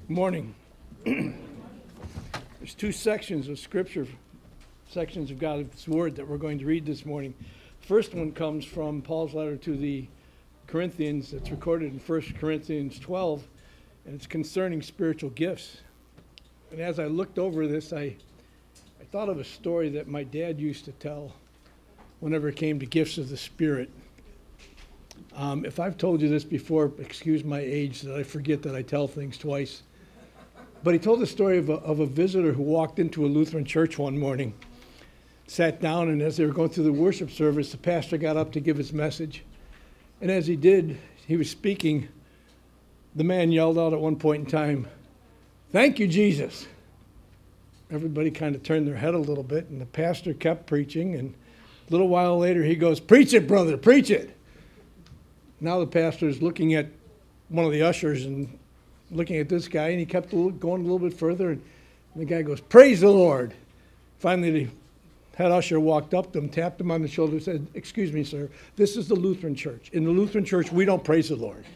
Morning. There's two sections of Scripture, sections of God's Word that we're going to read this morning. First one comes from Paul's letter to the Corinthians. It's recorded in 1 Corinthians 12, and it's concerning spiritual gifts. And as I looked over this, I thought of a story that my dad used to tell whenever it came to gifts of the Spirit. If I've told you this before, excuse my age that I forget that I tell things twice. But he told the story of a visitor who walked into a Lutheran church one morning, sat down, and as they were going through the worship service, the pastor got up to give his message. And as he did, he was speaking, the man yelled out at one point in time, "Thank you, Jesus." Everybody kind of turned their head a little bit, and the pastor kept preaching, and a little while later he goes, "Preach it, brother, preach it." Now the pastor is looking at one of the ushers and looking at this guy, and he kept going a little bit further, and the guy goes, "Praise the Lord." Finally, the head usher walked up to him, tapped him on the shoulder, and said, "Excuse me, sir, this is the Lutheran church. In the Lutheran church, we don't praise the Lord."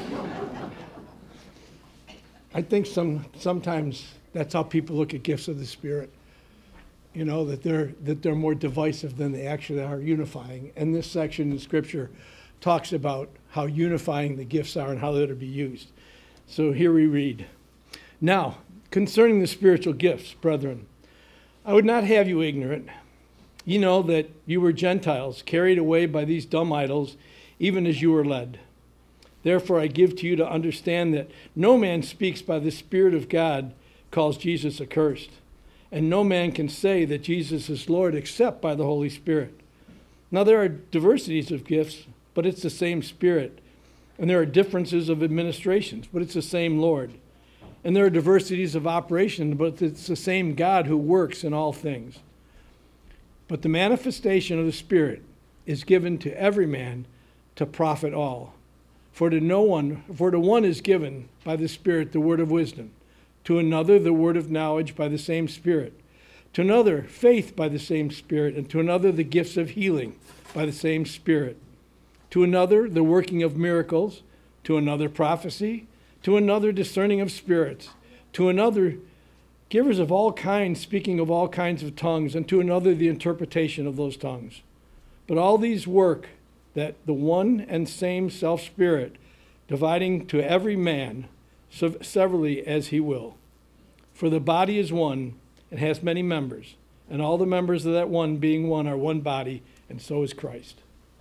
I think sometimes that's how people look at gifts of the Spirit. You know, that they're more divisive than they actually are unifying. And this section in Scripture talks about how unifying the gifts are and how they're to be used. So here we read, "Now, concerning the spiritual gifts, brethren, I would not have you ignorant. You know that you were Gentiles, carried away by these dumb idols, even as you were led. Therefore I give to you to understand that no man speaks by the Spirit of God calls Jesus accursed, and no man can say that Jesus is Lord except by the Holy Spirit. Now there are diversities of gifts, but it's the same Spirit. And there are differences of administrations, but it's the same Lord. And there are diversities of operation, but it's the same God who works in all things. But the manifestation of the Spirit is given to every man to profit all. For to one is given by the Spirit the word of wisdom, to another the word of knowledge by the same Spirit, to another faith by the same Spirit, and to another the gifts of healing by the same Spirit. To another, the working of miracles, to another prophecy, to another discerning of spirits, to another givers of all kinds, speaking of all kinds of tongues, and to another the interpretation of those tongues. But all these work that the one and same self-Spirit, dividing to every man severally as he will. For the body is one and has many members, and all the members of that one being one are one body, and so is Christ."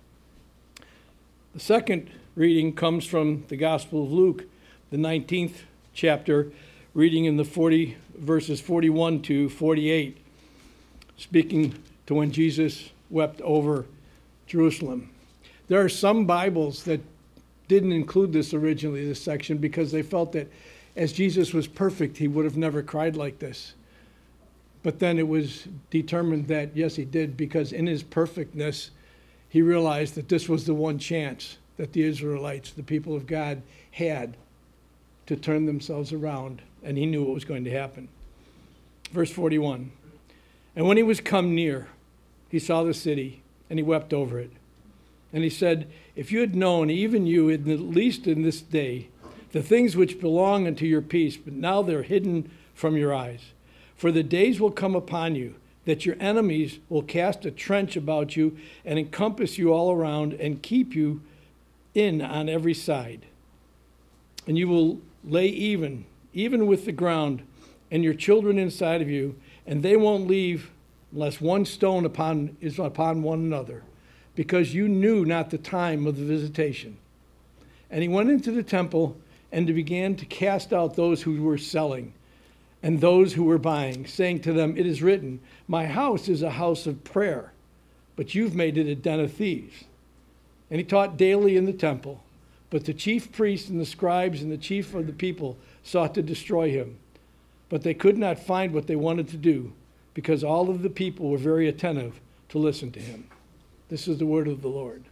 The second reading comes from the Gospel of Luke, the 19th chapter, reading in the verses 41 to 48, speaking to when Jesus wept over Jerusalem. There are some Bibles that didn't include this originally, this section, because they felt that as Jesus was perfect, he would have never cried like this. But then it was determined that, yes, he did, because in his perfectness, he realized that this was the one chance that the Israelites, the people of God, had to turn themselves around, and he knew what was going to happen. Verse 41, "And when he was come near, he saw the city, and he wept over it. And he said, If you had known, even you, at least in this day, the things which belong unto your peace, but now they're hidden from your eyes. For the days will come upon you, that your enemies will cast a trench about you and encompass you all around and keep you in on every side. And you will lay even with the ground, and your children inside of you, and they won't leave unless one stone is upon one another, because you knew not the time of the visitation. And he went into the temple and began to cast out those who were selling and those who were buying, saying to them, It is written, My house is a house of prayer, but you've made it a den of thieves. And he taught daily in the temple. But the chief priests and the scribes and the chief of the people sought to destroy him. But they could not find what they wanted to do, because all of the people were very attentive to listen to him." This is the word of the Lord.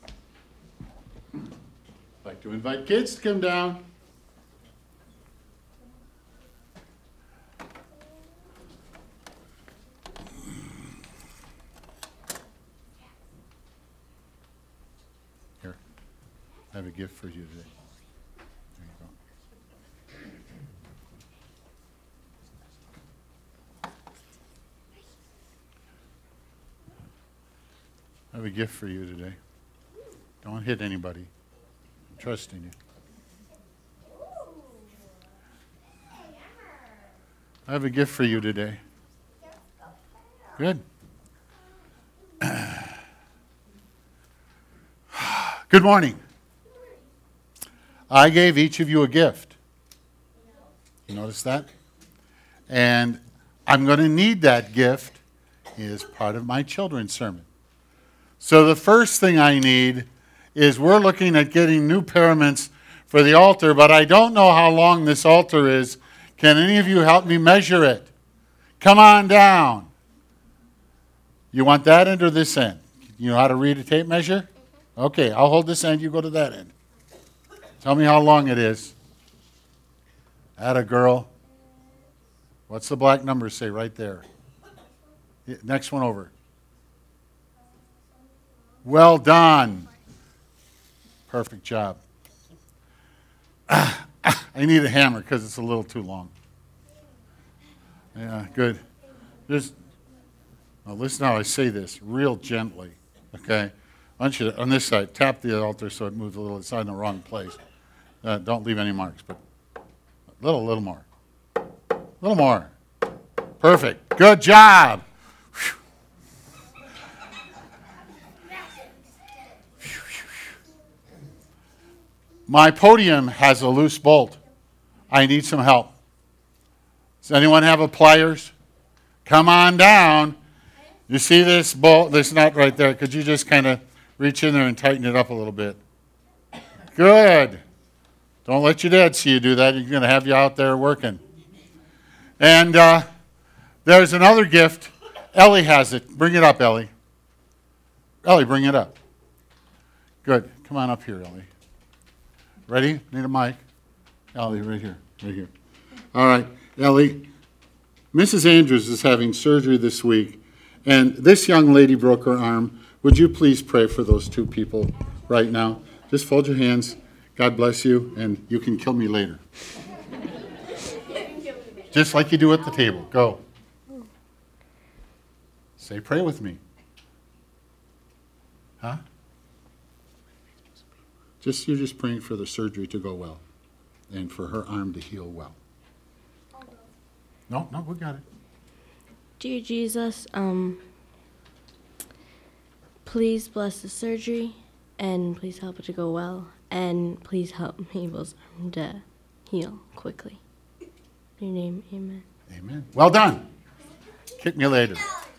I'd like to invite kids to come down. Here, I have a gift for you today. There you go. I have a gift for you today. Don't hit anybody. I'm trusting you. I have a gift for you today. Good. Good morning. I gave each of you a gift. You notice that? And I'm going to need that gift as part of my children's sermon. So the first thing I need is we're looking at getting new paraments for the altar, but I don't know how long this altar is. Can any of you help me measure it? Come on down. You want that end or this end? You know how to read a tape measure? Okay, I'll hold this end, you go to that end. Tell me how long it is. Atta girl. What's the black number say right there? Next one over. Well done. Perfect job. I need a hammer because it's a little too long. Yeah, good. Now listen how I say this, real gently, okay? I want you to, on this side, tap the altar so it moves a little. It's in the wrong place. Don't leave any marks, but a little more. A little more. Perfect. Good job. My podium has a loose bolt. I need some help. Does anyone have a pliers? Come on down. You see this bolt, this nut right there? Could you just kind of reach in there and tighten it up a little bit? Good. Don't let your dad see you do that. He's going to have you out there working. And there's another gift. Ellie has it. Bring it up, Ellie. Ellie, bring it up. Good. Come on up here, Ellie. Ready? Need a mic. Ellie, right here. Right here. All right, Ellie. Mrs. Andrews is having surgery this week, and this young lady broke her arm. Would you please pray for those two people right now? Just fold your hands. God bless you, and you can kill me later. Just like you do at the table. Go. Say, pray with me. Huh? You're just praying for the surgery to go well and for her arm to heal well. No, we got it. Dear Jesus, please bless the surgery, and please help it to go well, and please help Mabel's arm to heal quickly. In your name, amen. Amen. Well done. Kick me later.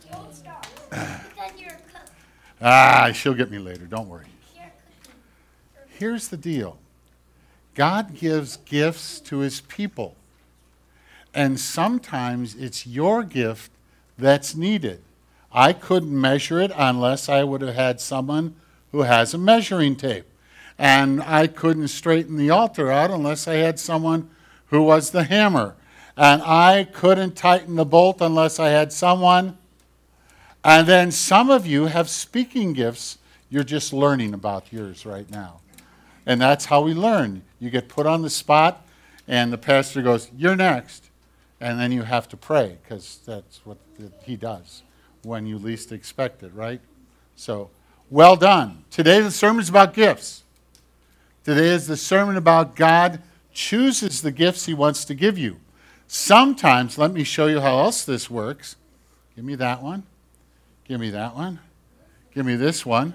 She'll get me later. Don't worry. Here's the deal. God gives gifts to his people. And sometimes it's your gift that's needed. I couldn't measure it unless I would have had someone who has a measuring tape. And I couldn't straighten the altar out unless I had someone who was the hammer. And I couldn't tighten the bolt unless I had someone. And then some of you have speaking gifts. You're just learning about yours right now. And that's how we learn. You get put on the spot, and the pastor goes, "You're next." And then you have to pray, because that's what he does when you least expect it, right? So, well done. Today the sermon's about gifts. Today is the sermon about God chooses the gifts he wants to give you. Sometimes, let me show you how else this works. Give me that one. Give me that one. Give me this one.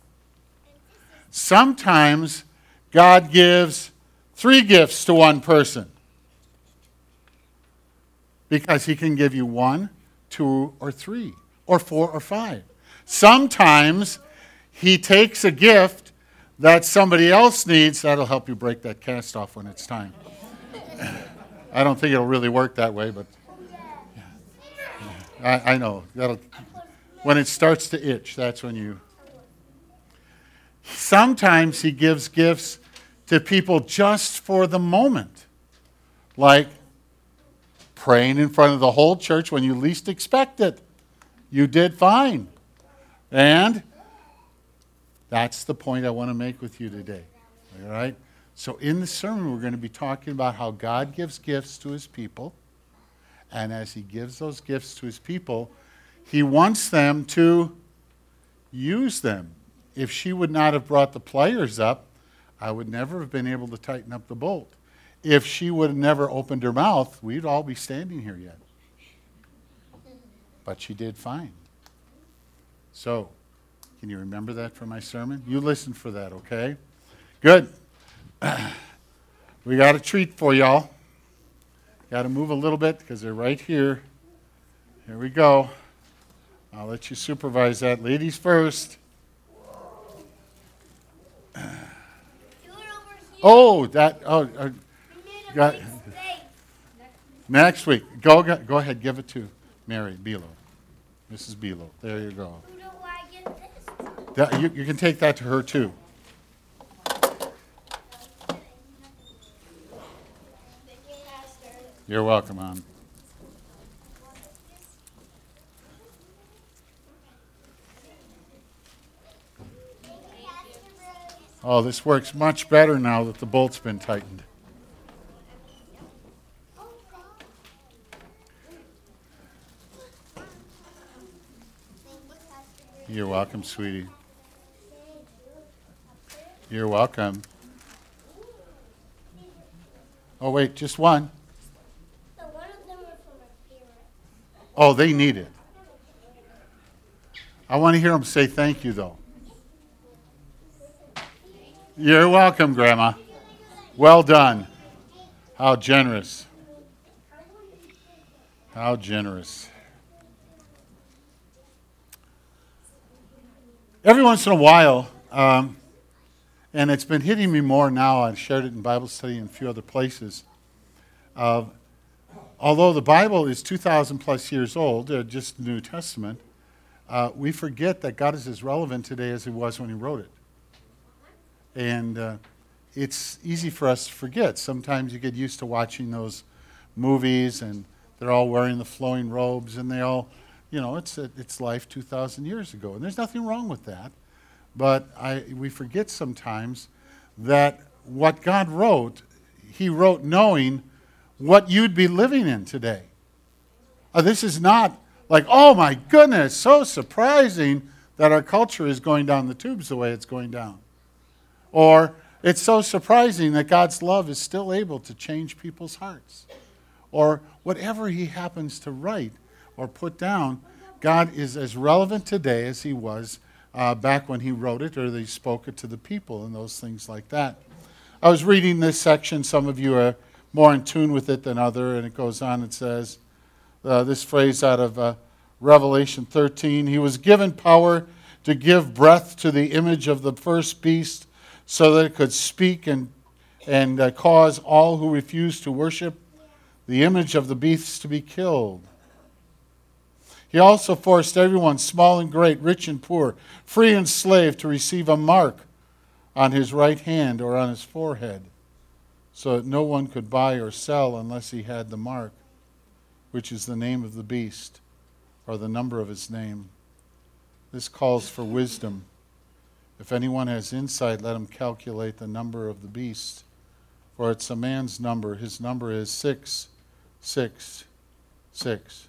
Sometimes God gives 3 gifts to one person because he can give you 1, 2, or 3, or 4, or 5. Sometimes he takes a gift that somebody else needs. That'll help you break that cast off when it's time. I don't think it'll really work that way, but I know. When it starts to itch, that's when you... Sometimes he gives gifts to people just for the moment, like praying in front of the whole church when you least expect it. You did fine. And that's the point I want to make with you today. All right? So in the sermon, we're going to be talking about how God gives gifts to his people. And as he gives those gifts to his people, he wants them to use them. If she would not have brought the pliers up, I would never have been able to tighten up the bolt. If she would have never opened her mouth, we'd all be standing here yet. But she did fine. So, can you remember that from my sermon? You listen for that, okay? Good. We got a treat for y'all. Got to move a little bit because they're right here. Here we go. I'll let you supervise that. Ladies first. Oh, that. Got, next week. Go ahead. Give it to Mary Belo. Mrs. Belo. There you go. Who do I get this? You can take that to her too. You're welcome, hon. Oh, this works much better now that the bolt's been tightened. You're welcome, sweetie. You're welcome. Oh, wait, just one. So one of them are from a parent. Oh, they need it. I want to hear them say thank you, though. You're welcome, Grandma. Well done. How generous. How generous. Every once in a while, and it's been hitting me more now, I've shared it in Bible study and a few other places. Although the Bible is 2,000 plus years old, just the New Testament, we forget that God is as relevant today as he was when he wrote it. And it's easy for us to forget. Sometimes you get used to watching those movies and they're all wearing the flowing robes and they all, it's life 2,000 years ago. And there's nothing wrong with that. But we forget sometimes that what God wrote, he wrote knowing what you'd be living in today. This is not like, oh my goodness, so surprising that our culture is going down the tubes the way it's going down. Or it's so surprising that God's love is still able to change people's hearts. Or whatever he happens to write or put down, God is as relevant today as he was back when he wrote it or he spoke it to the people and those things like that. I was reading this section. Some of you are more in tune with it than other, and it goes on and says this phrase out of Revelation 13, he was given power to give breath to the image of the first beast so that it could speak and cause all who refuse to worship the image of the beast to be killed. He also forced everyone, small and great, rich and poor, free and slave, to receive a mark on his right hand or on his forehead, so that no one could buy or sell unless he had the mark, which is the name of the beast, or the number of his name. This calls for wisdom. If anyone has insight, let him calculate the number of the beast, for it's a man's number. His number is 666.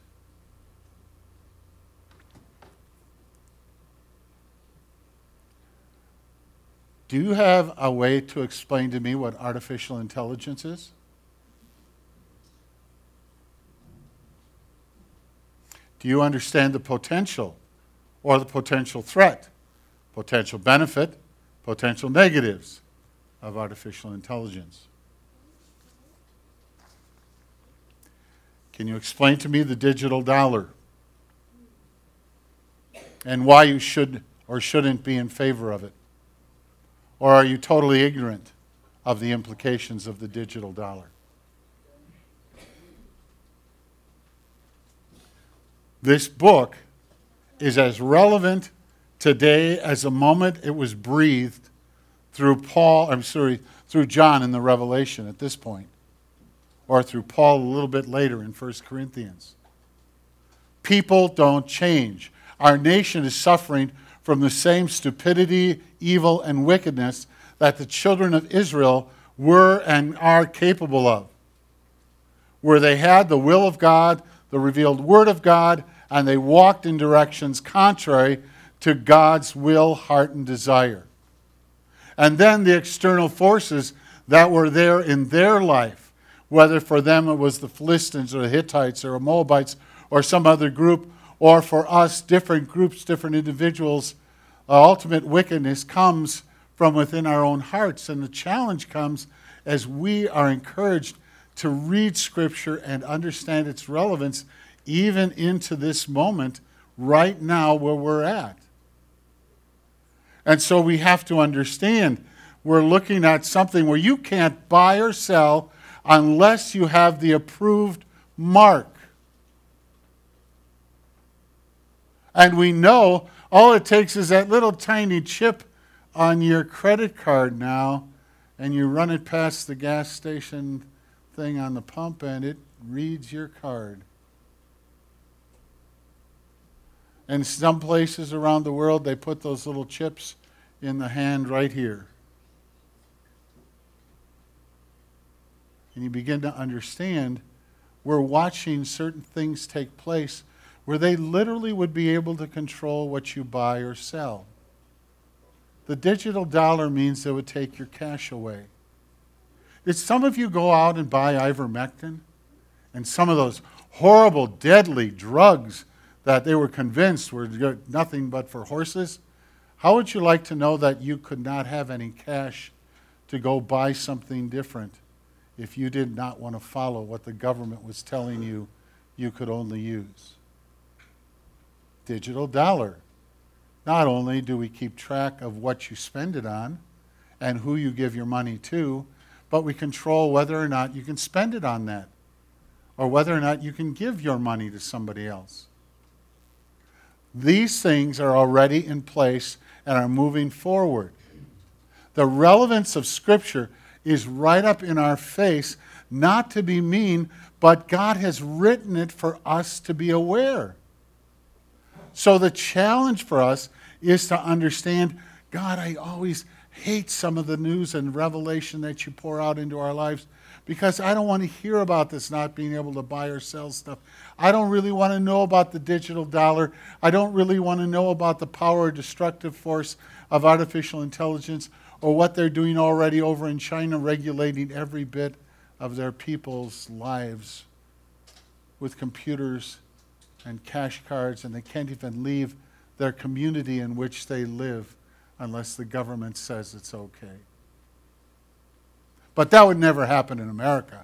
Do you have a way to explain to me what artificial intelligence is? Do you understand the potential or the potential threat, potential benefit, potential negatives of artificial intelligence? Can you explain to me the digital dollar and why you should or shouldn't be in favor of it? Or are you totally ignorant of the implications of the digital dollar? This book is as relevant today as the moment it was breathed through John in the Revelation at this point, or through Paul a little bit later in 1 Corinthians. People don't change. Our nation is suffering from the same stupidity, evil, and wickedness that the children of Israel were and are capable of, where they had the will of God, the revealed word of God, and they walked in directions contrary to God's will, heart, and desire. And then the external forces that were there in their life, whether for them it was the Philistines or the Hittites or the Moabites or some other group, or for us, different groups, different individuals, ultimate wickedness comes from within our own hearts. And the challenge comes as we are encouraged to read Scripture and understand its relevance even into this moment right now where we're at. And so we have to understand we're looking at something where you can't buy or sell unless you have the approved mark. And we know all it takes is that little tiny chip on your credit card now, and you run it past the gas station thing on the pump, and it reads your card. And some places around the world, they put those little chips in the hand right here. And you begin to understand we're watching certain things take place where they literally would be able to control what you buy or sell. The digital dollar means they would take your cash away. Did some of you go out and buy ivermectin and some of those horrible, deadly drugs that they were convinced were nothing but for horses? How would you like to know that you could not have any cash to go buy something different if you did not want to follow what the government was telling you you could only use? Digital dollar. Not only do we keep track of what you spend it on and who you give your money to, but we control whether or not you can spend it on that or whether or not you can give your money to somebody else. These things are already in place and are moving forward. The relevance of Scripture is right up in our face, not to be mean, but God has written it for us to be aware. So the challenge for us is to understand, God, I always hate some of the news and revelation that you pour out into our lives because I don't want to hear about this not being able to buy or sell stuff. I don't really want to know about the digital dollar. I don't really want to know about the power or destructive force of artificial intelligence or what they're doing already over in China, regulating every bit of their people's lives with computers and cash cards, and they can't even leave their community in which they live unless the government says it's okay. But that would never happen in America.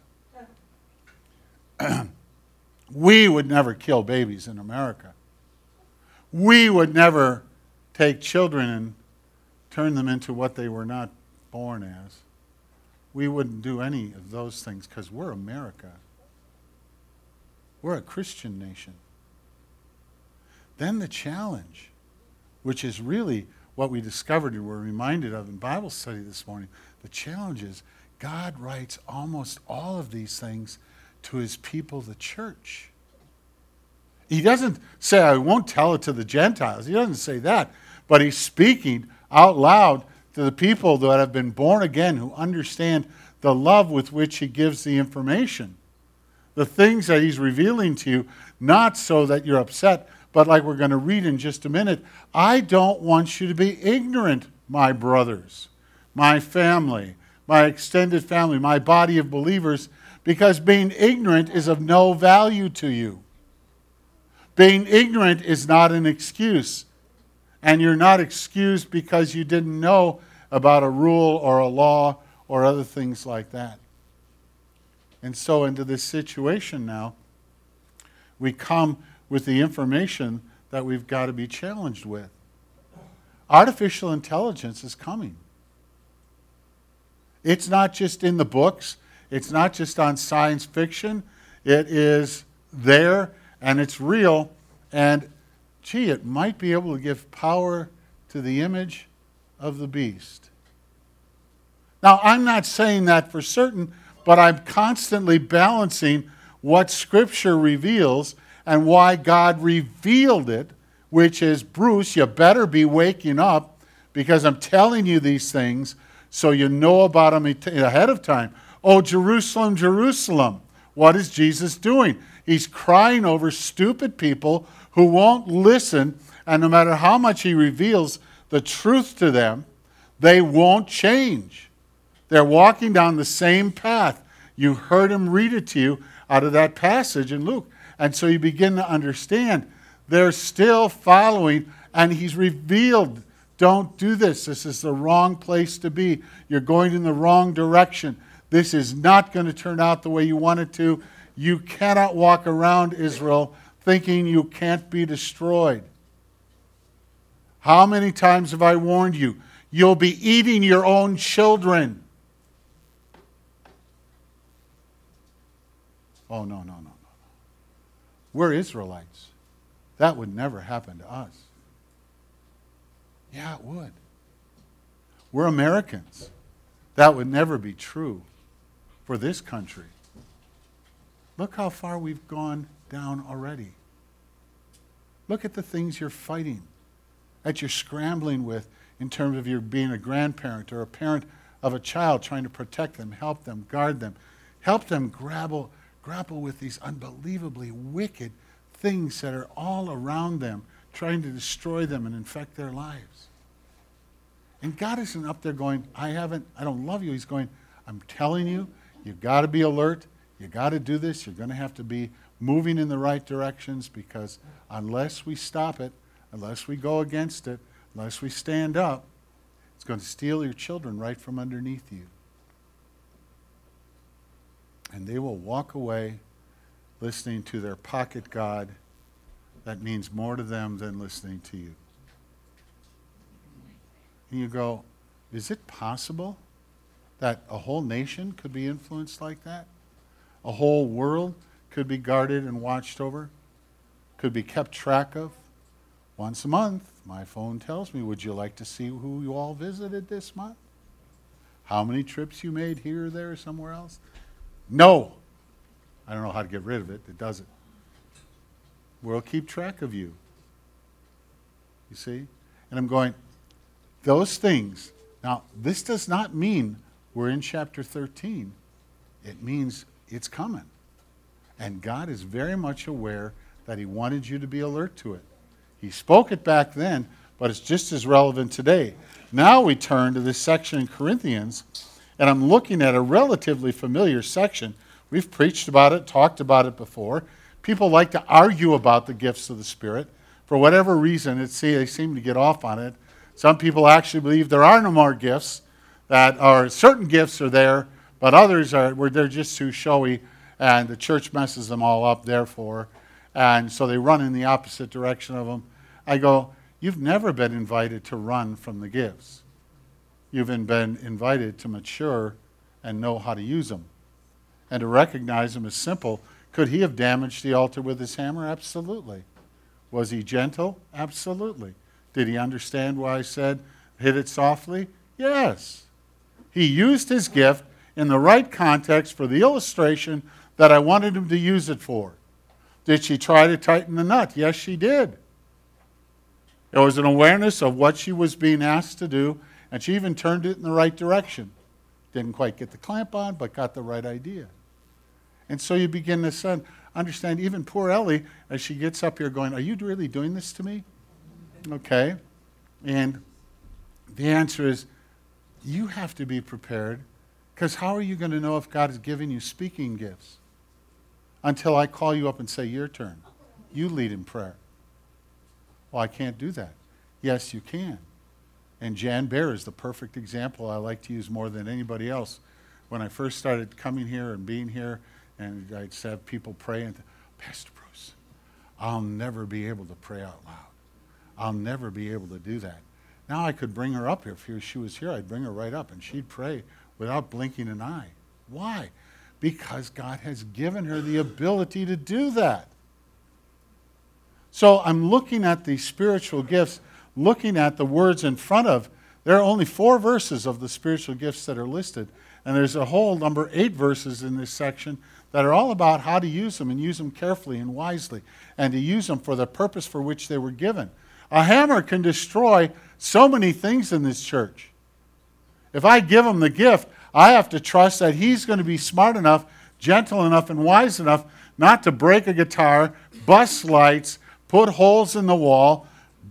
We would never kill babies in America. We would never take children and turn them into what they were not born as. We wouldn't do any of those things because we're America. We're a Christian nation. Then the challenge, which is really what we discovered and were reminded of in Bible study this morning, the challenge is God writes almost all of these things to his people, the church. He doesn't say, I won't tell it to the Gentiles. He doesn't say that. But he's speaking out loud to the people that have been born again, who understand the love with which he gives the information. The things that he's revealing to you, not so that you're upset, but like we're going to read in just a minute, I don't want you to be ignorant, my brothers, my family, my extended family, my body of believers, because being ignorant is of no value to you. Being ignorant is not an excuse. And you're not excused because you didn't know about a rule or a law or other things like that. And so into this situation now, we come with the information that we've got to be challenged with. Artificial intelligence is coming. It's not just in the books. It's not just on science fiction. It is there, and it's real. And, gee, it might be able to give power to the image of the beast. Now, I'm not saying that for certain, but I'm constantly balancing what Scripture reveals and why God revealed it, which is, Bruce, you better be waking up because I'm telling you these things so you know about them ahead of time. Oh, Jerusalem, Jerusalem, what is Jesus doing? He's crying over stupid people who won't listen And no matter how much he reveals the truth to them, they won't change. They're walking down the same path. You heard him read it to you out of that passage in Luke. And so you begin to understand they're still following, and he's revealed, don't do this. This is the wrong place to be. You're going in the wrong direction. This is not going to turn out the way you want it to. You cannot walk around Israel thinking you can't be destroyed. How many times have I warned you? You'll be eating your own children. Oh, no. We're Israelites. That would never happen to us. Yeah, it would. We're Americans. That would never be true for this country. Look how far we've gone down already. Look at the things you're fighting, that you're scrambling with in terms of your being a grandparent or a parent of a child, trying to protect them, help them, guard them, help them grapple with these unbelievably wicked things that are all around them, trying to destroy them and infect their lives. And God isn't up there going, I don't love you. He's going, I'm telling you, you've got to be alert. You've got to do this. You're going to have to be moving in the right directions, because unless we stop it, unless we go against it, unless we stand up, it's going to steal your children right from underneath you. And they will walk away listening to their pocket God that means more to them than listening to you. And you go, is it possible that a whole nation could be influenced like that? A whole world could be guarded and watched over? Could be kept track of? Once a month, my phone tells me, would you like to see who you all visited this month? How many trips you made here or there or somewhere else? No. I don't know how to get rid of it. It doesn't. We'll keep track of you. You see? And I'm going, those things. Now, this does not mean we're in chapter 13. It means it's coming. And God is very much aware that he wanted you to be alert to it. He spoke it back then, but it's just as relevant today. Now we turn to this section in Corinthians, and I'm looking at a relatively familiar section. We've preached about it, talked about it before. People like to argue about the gifts of the Spirit. For whatever reason, they seem to get off on it. Some people actually believe there are no more gifts, that are certain gifts are there, but others they're just too showy, and the church messes them all up, therefore. And so they run in the opposite direction of them. I go, you've never been invited to run from the gifts. You've been invited to mature and know how to use them and to recognize them as simple. Could he have damaged the altar with his hammer? Absolutely. Was he gentle? Absolutely. Did he understand why I said hit it softly? Yes. He used his gift in the right context for the illustration that I wanted him to use it for. Did she try to tighten the nut? Yes, she did. There was an awareness of what she was being asked to do, and she even turned it in the right direction. Didn't quite get the clamp on, but got the right idea. And so you begin to understand, even poor Ellie, as she gets up here going, are you really doing this to me? Okay. And the answer is, you have to be prepared, because how are you going to know if God is giving you speaking gifts? Until I call you up and say, your turn. You lead in prayer. Well, I can't do that. Yes, you can. And Jan Baer is the perfect example I like to use more than anybody else. When I first started coming here and being here, and I'd have people pray, and Pastor Bruce, I'll never be able to pray out loud. I'll never be able to do that. Now I could bring her up here. If she was here, I'd bring her right up, and she'd pray without blinking an eye. Why? Because God has given her the ability to do that. So I'm looking at the spiritual gifts, looking at the words in front of. There are only 4 verses of the spiritual gifts that are listed, and there's a whole number 8 verses in this section that are all about how to use them, and use them carefully and wisely, and to use them for the purpose for which they were given. A hammer can destroy so many things in this church. If I give him the gift, I have to trust that he's going to be smart enough, gentle enough, and wise enough not to break a guitar, bust lights, put holes in the wall,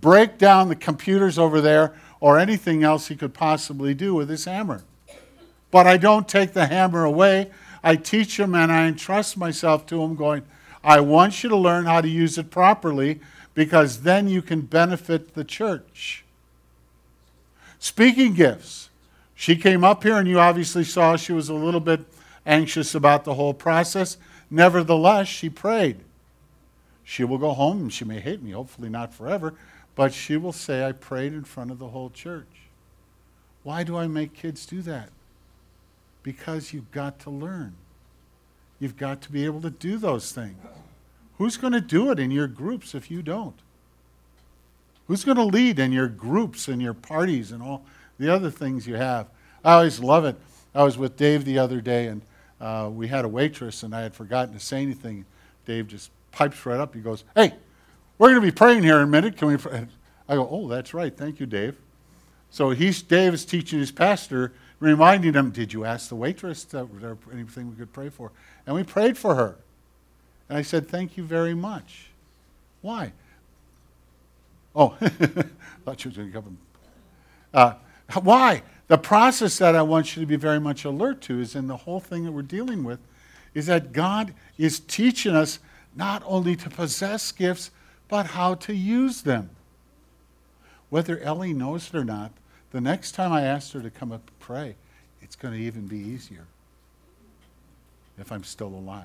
break down the computers over there or anything else he could possibly do with his hammer. But I don't take the hammer away. I teach him and I entrust myself to him going, I want you to learn how to use it properly because then you can benefit the church. Speaking gifts. She came up here and you obviously saw she was a little bit anxious about the whole process. Nevertheless, she prayed. She will go home and she may hate me, hopefully not forever, but she will say, I prayed in front of the whole church. Why do I make kids do that? Because you've got to learn. You've got to be able to do those things. Who's going to do it in your groups if you don't? Who's going to lead in your groups and your parties and all the other things you have? I always love it. I was with Dave the other day, and we had a waitress, and I had forgotten to say anything. Dave just pipes right up. He goes, hey, we're going to be praying here in a minute. Can we pray? I go, oh, that's right. Thank you, Dave. So Dave is teaching his pastor, reminding him, did you ask the waitress that was there anything we could pray for? And we prayed for her. And I said, thank you very much. Why? Oh, thought she was going to come. Why? The process that I want you to be very much alert to is in the whole thing that we're dealing with, is that God is teaching us not only to possess gifts, but how to use them. Whether Ellie knows it or not, the next time I ask her to come up and pray, it's going to even be easier if I'm still alive.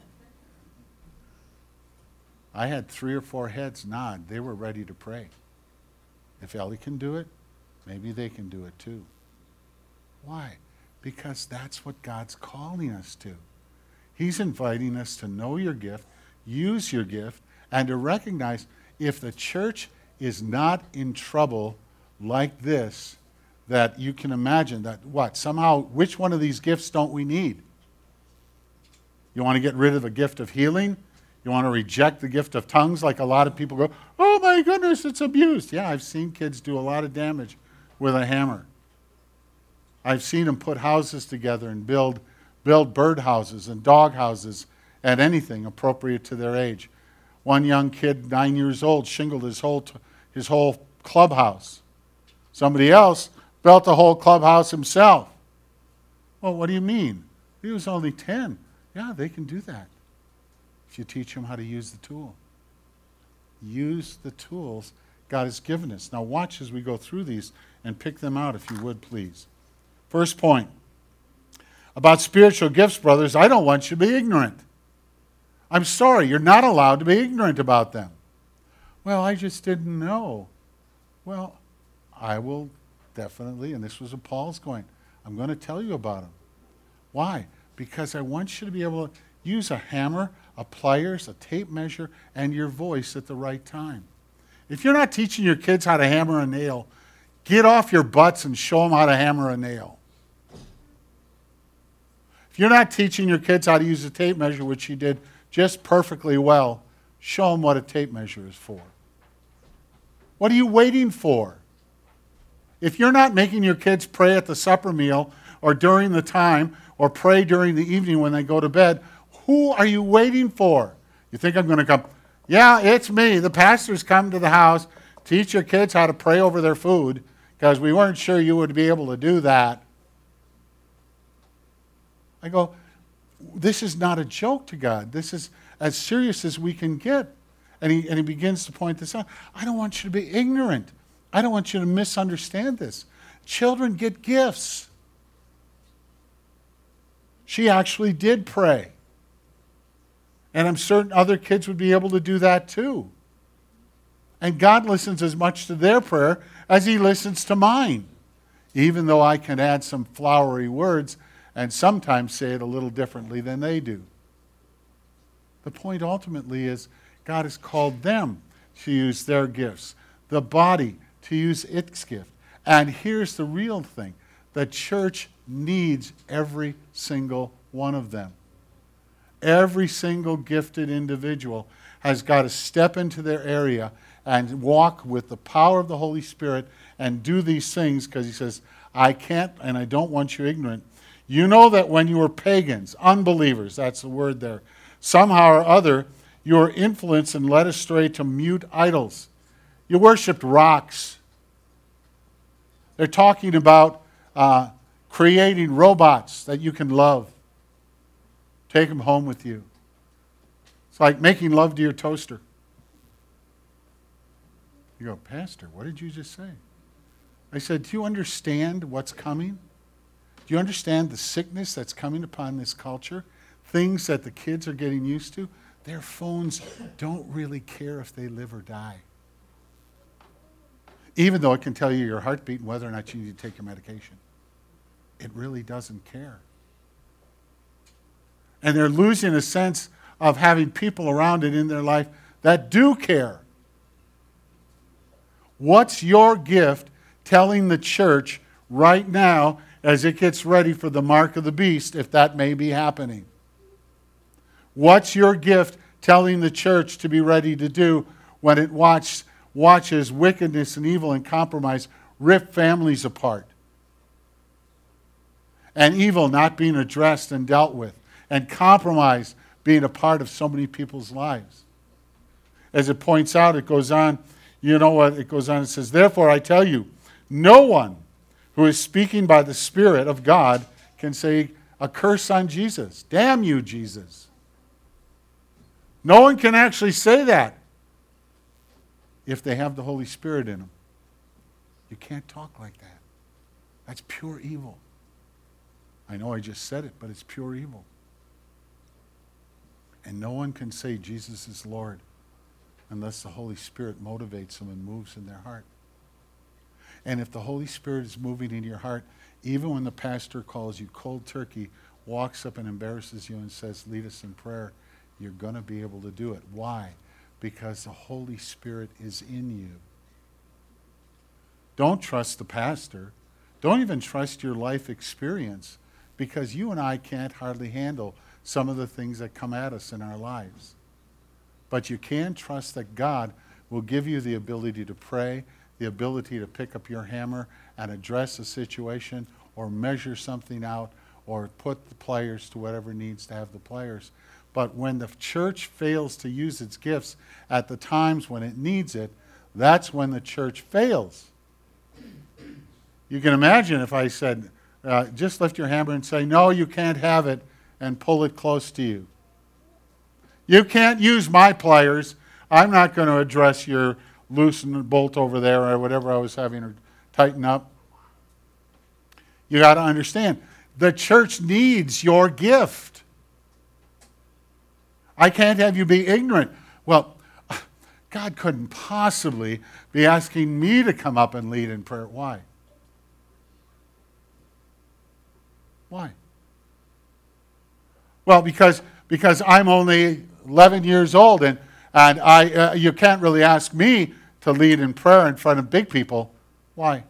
I had 3 or 4 heads nod. They were ready to pray. If Ellie can do it, maybe they can do it too. Why? Because that's what God's calling us to. He's inviting us to know your gift, use your gift, and to recognize if the church is not in trouble like this, that you can imagine that somehow, which one of these gifts don't we need? You want to get rid of the gift of healing? You want to reject the gift of tongues like a lot of people go, oh my goodness, it's abused. Yeah, I've seen kids do a lot of damage with a hammer. I've seen them put houses together and build bird houses and dog houses and anything appropriate to their age. One young kid, 9 years old, shingled his whole clubhouse. Somebody else built the whole clubhouse himself. Well, what do you mean? He was only 10. Yeah, they can do that if you teach them how to use the tool. Use the tools God has given us. Now watch as we go through these and pick them out, if you would, please. First point. About spiritual gifts, brothers, I don't want you to be ignorant. I'm sorry, you're not allowed to be ignorant about them. Well, I just didn't know. Well, I will definitely, and this was what Paul's going, I'm going to tell you about them. Why? Because I want you to be able to use a hammer, a pliers, a tape measure, and your voice at the right time. If you're not teaching your kids how to hammer a nail, get off your butts and show them how to hammer a nail. If you're not teaching your kids how to use a tape measure, which you did just perfectly well, show them what a tape measure is for. What are you waiting for? If you're not making your kids pray at the supper meal or during the time or pray during the evening when they go to bed, who are you waiting for? You think I'm going to come, yeah, it's me. The pastor's come to the house, teach your kids how to pray over their food because we weren't sure you would be able to do that. I go, this is not a joke to God. This is as serious as we can get. And he begins to point this out. I don't want you to be ignorant. I don't want you to misunderstand this. Children get gifts. She actually did pray. And I'm certain other kids would be able to do that too. And God listens as much to their prayer as he listens to mine. Even though I can add some flowery words and sometimes say it a little differently than they do. The point ultimately is God has called them to use their gifts, the body to use its gift. And here's the real thing. The church needs every single one of them. Every single gifted individual has got to step into their area and walk with the power of the Holy Spirit and do these things because he says, I can't and I don't want you ignorant. You know that when you were pagans, unbelievers, that's the word there, somehow or other, you were influenced and led astray to mute idols. You worshiped rocks. They're talking about creating robots that you can love. Take them home with you. It's like making love to your toaster. You go, Pastor, what did you just say? I said, do you understand what's coming? Do you understand the sickness that's coming upon this culture? Things that the kids are getting used to? Their phones don't really care if they live or die. Even though it can tell you your heartbeat and whether or not you need to take your medication. It really doesn't care. And they're losing a sense of having people around it in their life that do care. What's your gift telling the church right now as it gets ready for the mark of the beast, if that may be happening? What's your gift telling the church to be ready to do when it watches wickedness and evil and compromise rip families apart? And evil not being addressed and dealt with. And compromise being a part of so many people's lives. As it points out, it goes on, you know what, it goes on, it says, therefore I tell you, no one who is speaking by the Spirit of God can say a curse on Jesus. Damn you, Jesus. No one can actually say that if they have the Holy Spirit in them. You can't talk like that. That's pure evil. I know I just said it, but it's pure evil. And no one can say Jesus is Lord unless the Holy Spirit motivates them and moves in their heart. And if the Holy Spirit is moving in your heart, even when the pastor calls you cold turkey, walks up and embarrasses you and says, lead us in prayer, you're going to be able to do it. Why? Because the Holy Spirit is in you. Don't trust the pastor. Don't even trust your life experience, because you and I can't hardly handle some of the things that come at us in our lives. But you can trust that God will give you the ability to pray, the ability to pick up your hammer and address a situation or measure something out or put the pliers to whatever needs to have the pliers. But when the church fails to use its gifts at the times when it needs it, that's when the church fails. You can imagine if I said, just lift your hammer and say, no, you can't have it, and pull it close to you. You can't use my pliers. I'm not going to address your loosen bolt over there or whatever I was having her tighten up. You got to understand, the church needs your gift. I can't have you be ignorant. Well, God couldn't possibly be asking me to come up and lead in prayer. Why? Why? Well, because I'm only 11 years old, and you can't really ask me to lead in prayer in front of big people. Why?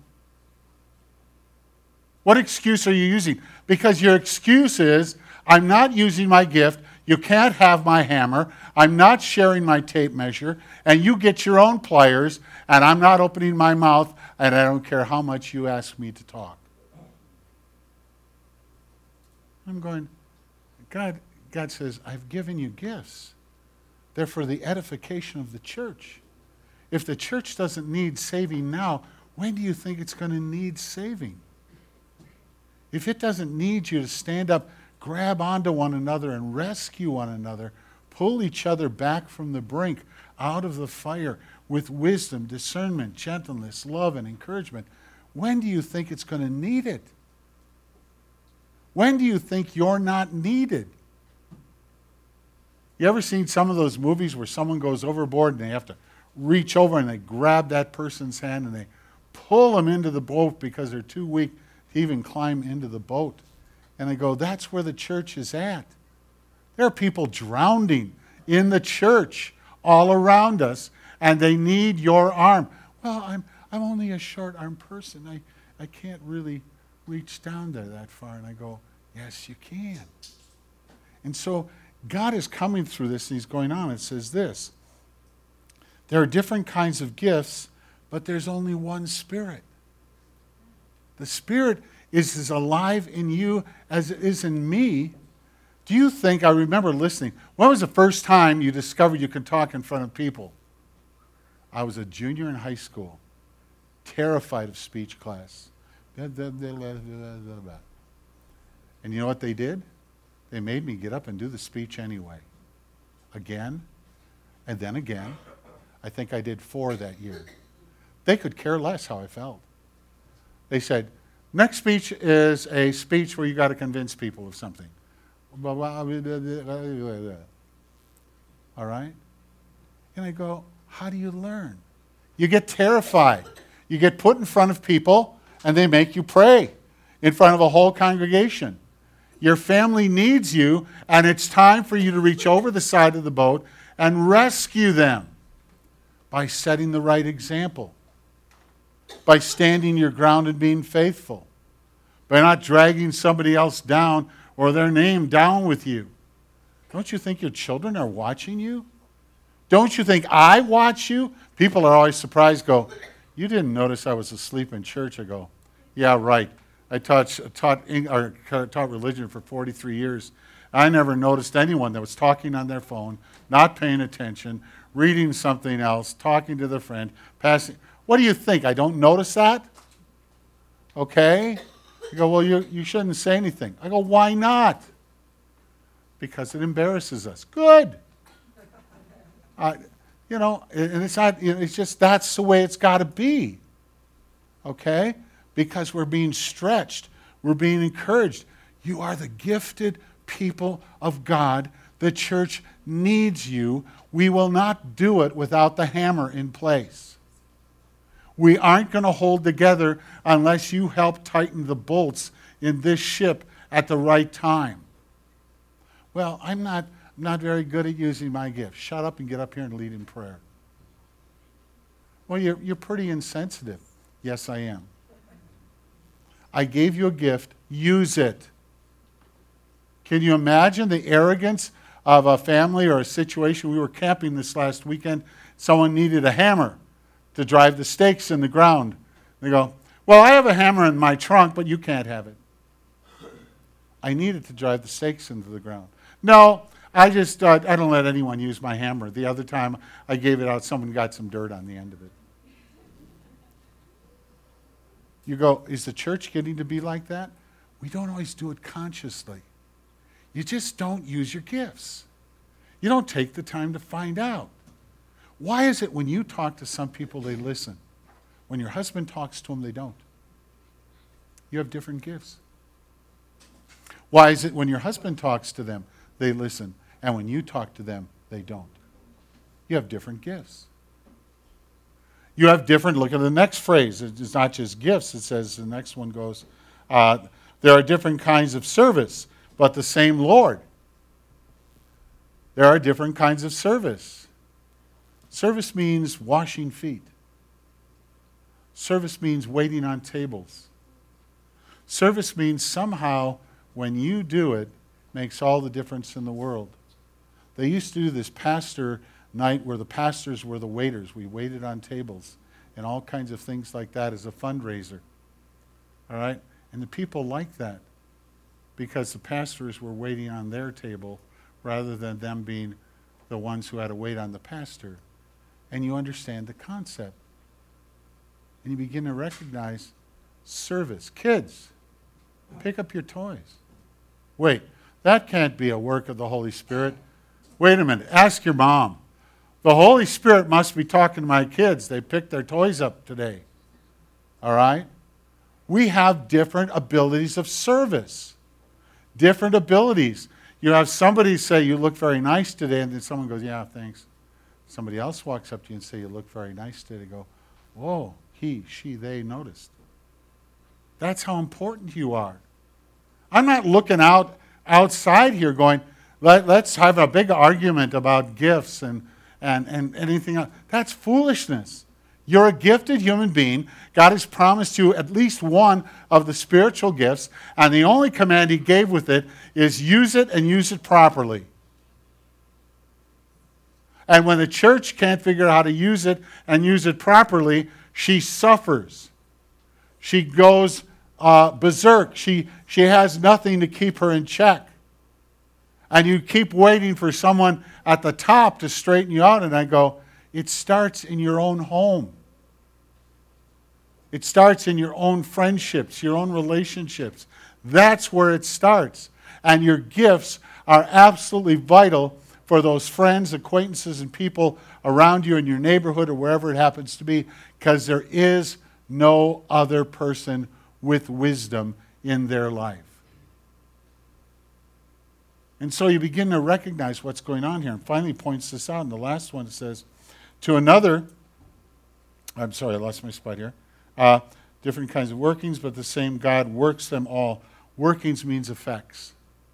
What excuse are you using? Because your excuse is, I'm not using my gift, you can't have my hammer, I'm not sharing my tape measure, and you get your own pliers, and I'm not opening my mouth, and I don't care how much you ask me to talk. I'm going, God says, I've given you gifts. They're for the edification of the church. If the church doesn't need saving now, when do you think it's going to need saving? If it doesn't need you to stand up, grab onto one another and rescue one another, pull each other back from the brink, out of the fire, with wisdom, discernment, gentleness, love, and encouragement, when do you think it's going to need it? When do you think you're not needed? You ever seen some of those movies where someone goes overboard and they have to reach over and they grab that person's hand and they pull them into the boat because they're too weak to even climb into the boat? And they go, that's where the church is at. There are people drowning in the church all around us, and they need your arm. Well, I'm only a short-armed person. I can't really reach down there that far. And I go, yes, you can. And so God is coming through this, and he's going on. It says this: there are different kinds of gifts, but there's only one Spirit. The Spirit is as alive in you as it is in me. Do you think, I remember listening, when was the first time you discovered you could talk in front of people? I was a junior in high school, terrified of speech class. And you know what they did? They made me get up and do the speech anyway. Again, and then again. I think I did 4 that year. They could care less how I felt. They said, next speech is a speech where you got to convince people of something. All right? And I go, how do you learn? You get terrified. You get put in front of people, and they make you pray in front of a whole congregation. Your family needs you, and it's time for you to reach over the side of the boat and rescue them by setting the right example, by standing your ground and being faithful, by not dragging somebody else down or their name down with you. Don't you think your children are watching you? Don't you think I watch you? People are always surprised, go, you didn't notice I was asleep in church. I go, yeah, right. I taught religion for 43 years. I never noticed anyone that was talking on their phone, not paying attention, reading something else, talking to their friend, passing. What do you think? I don't notice that? Okay? You go, well, you shouldn't say anything. I go, why not? Because it embarrasses us. Good. And it's not, it's just that's the way it's got to be. Okay? Because we're being stretched. We're being encouraged. You are the gifted people of God. The church needs you. We will not do it without the hammer in place. We aren't going to hold together unless you help tighten the bolts in this ship at the right time. Well, I'm not very good at using my gift. Shut up and get up here and lead in prayer. Well, you're pretty insensitive. Yes, I am. I gave you a gift. Use it. Can you imagine the arrogance of a family or a situation? We were camping this last weekend. Someone needed a hammer to drive the stakes in the ground. They go, well, I have a hammer in my trunk, but you can't have it. I need it to drive the stakes into the ground. No, I don't let anyone use my hammer. The other time I gave it out, someone got some dirt on the end of it. You go, is the church getting to be like that? We don't always do it consciously. You just don't use your gifts. You don't take the time to find out. Why is it when you talk to some people, they listen? When your husband talks to them, they don't? You have different gifts. Why is it when your husband talks to them, they listen, and when you talk to them, they don't? You have different gifts. You have different, look at the next phrase. It's not just gifts. It says, the next one goes, there are different kinds of service, but the same Lord. There are different kinds of service. Service means washing feet. Service means waiting on tables. Service means somehow when you do it, makes all the difference in the world. They used to do this pastor night where the pastors were the waiters. We waited on tables and all kinds of things like that as a fundraiser. All right? And the people liked that because the pastors were waiting on their table rather than them being the ones who had to wait on the pastor. And you understand the concept. And you begin to recognize service. Kids, pick up your toys. Wait, that can't be a work of the Holy Spirit. Wait a minute, ask your mom. The Holy Spirit must be talking to my kids. They picked their toys up today. All right? We have different abilities of service. Different abilities. You have somebody say, you look very nice today, and then someone goes, yeah, thanks. Somebody else walks up to you and say, you look very nice today. They go, whoa, he, she, they noticed. That's how important you are. I'm not looking outside here going, let's have a big argument about gifts and anything else. That's foolishness. You're a gifted human being. God has promised you at least one of the spiritual gifts, and the only command He gave with it is use it and use it properly. And when the church can't figure out how to use it and use it properly, she suffers. She goes berserk. She has nothing to keep her in check. And you keep waiting for someone at the top to straighten you out, and I go, It starts in your own home. It starts in your own friendships, your own relationships. That's where it starts. And your gifts are absolutely vital for those friends, acquaintances, and people around you in your neighborhood or wherever it happens to be, because there is no other person with wisdom in their life. And so you begin to recognize what's going on here. And finally points this out. And the last one, it says, to another, I'm sorry, I lost my spot here. Different kinds of workings, but the same God works them all. Workings means effects.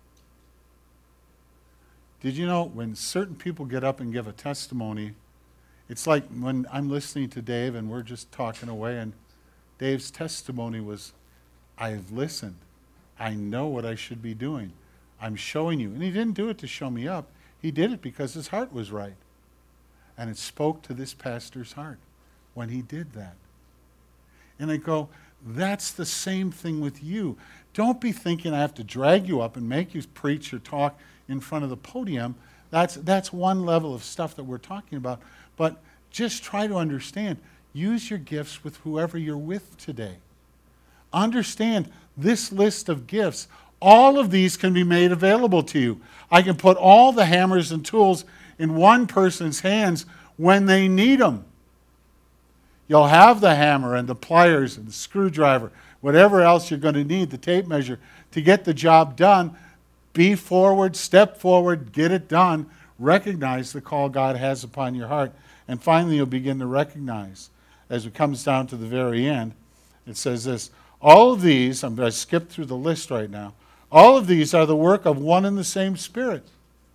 Did you know when certain people get up and give a testimony, it's like when I'm listening to Dave and we're just talking away, and Dave's testimony was, I've listened. I know what I should be doing. I'm showing you. And he didn't do it to show me up. He did it because his heart was right. And it spoke to this pastor's heart when he did that. And I go, that's the same thing with you. Don't be thinking I have to drag you up and make you preach or talk in front of the podium. That's one level of stuff that we're talking about. But just try to understand. Use your gifts with whoever you're with today. Understand this list of gifts. All of these can be made available to you. I can put all the hammers and tools in one person's hands when they need them. You'll have the hammer and the pliers and the screwdriver, whatever else you're going to need, the tape measure, to get the job done. Be forward, step forward, get it done. Recognize the call God has upon your heart. And finally, you'll begin to recognize, as it comes down to the very end, it says this, all of these, I'm going to skip through the list right now, all of these are the work of one and the same Spirit.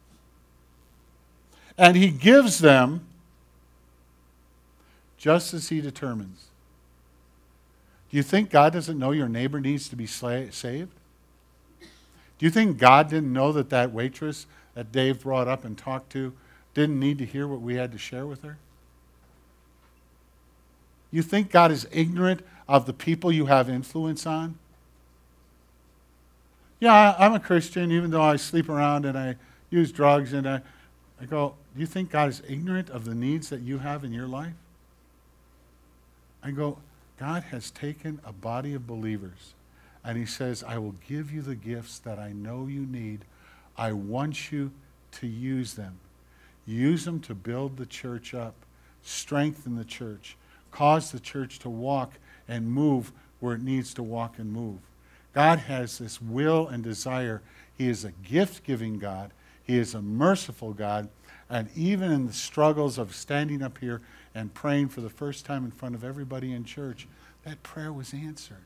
And He gives them just as He determines. Do you think God doesn't know your neighbor needs to be saved? Do you think God didn't know that that waitress that Dave brought up and talked to didn't need to hear what we had to share with her? You think God is ignorant of the people you have influence on? Yeah, I'm a Christian, even though I sleep around and I use drugs, and I go, do you think God is ignorant of the needs that you have in your life? I go, God has taken a body of believers and He says, I will give you the gifts that I know you need. I want you to use them. Use them to build the church up, strengthen the church, cause the church to walk and move where it needs to walk and move. God has this will and desire. He is a gift-giving God. He is a merciful God. And even in the struggles of standing up here and praying for the first time in front of everybody in church, that prayer was answered.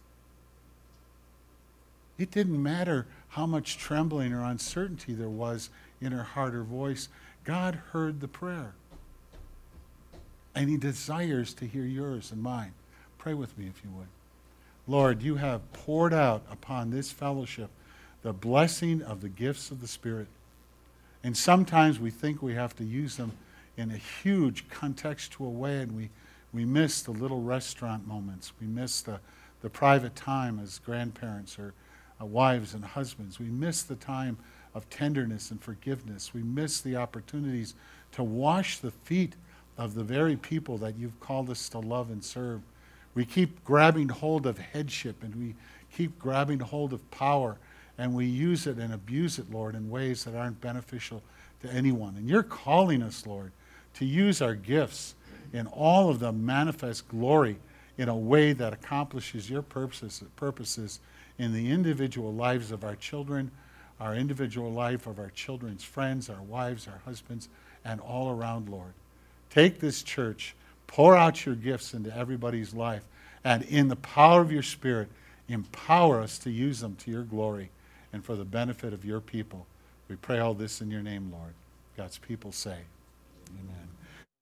It didn't matter how much trembling or uncertainty there was in her heart or voice. God heard the prayer. And He desires to hear yours and mine. Pray with me if you would. Lord, you have poured out upon this fellowship the blessing of the gifts of the Spirit. And sometimes we think we have to use them in a huge contextual way, and we miss the little restaurant moments. We miss the private time as grandparents or wives and husbands. We miss the time of tenderness and forgiveness. We miss the opportunities to wash the feet of the very people that you've called us to love and serve. We keep grabbing hold of headship, and we keep grabbing hold of power, and we use it and abuse it, Lord, in ways that aren't beneficial to anyone. And you're calling us, Lord, to use our gifts in all of the manifest glory in a way that accomplishes your purposes in the individual lives of our children, our individual life of our children's friends, our wives, our husbands, and all around, Lord. Take this church, pour out your gifts into everybody's life, and in the power of your Spirit, empower us to use them to your glory and for the benefit of your people. We pray all this in your name, Lord. God's people say, amen.